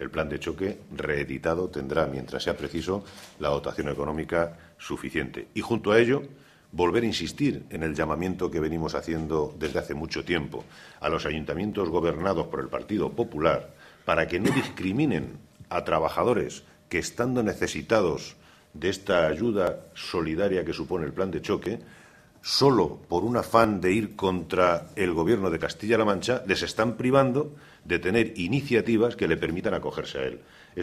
el plan de choque reeditado tendrá, mientras sea preciso, la dotación económica suficiente. Y junto a ello, volver a insistir en el llamamiento que venimos haciendo desde hace mucho tiempo a los ayuntamientos gobernados por el Partido Popular para que no discriminen a trabajadores que, estando necesitados de esta ayuda solidaria que supone el plan de choque, solo por un afán de ir contra el Gobierno de Castilla-La Mancha, les están privando de tener iniciativas que le permitan acogerse a él.